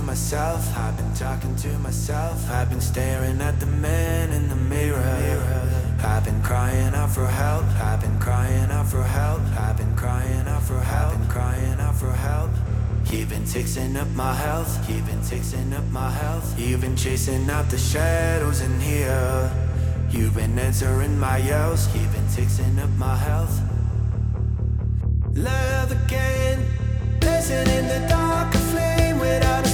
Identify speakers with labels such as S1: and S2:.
S1: myself, I've been talking to myself. I've been staring at the man in the mirror. I've been crying out for help. I've been crying out for help. I've been crying out for help. I've been crying out for help. You've been fixing up my health. You've been fixing up my health. You've been chasing out the shadows in here. You've been answering my yells. You've been fixing up my health. Love again, dancing in the dark, a flame without a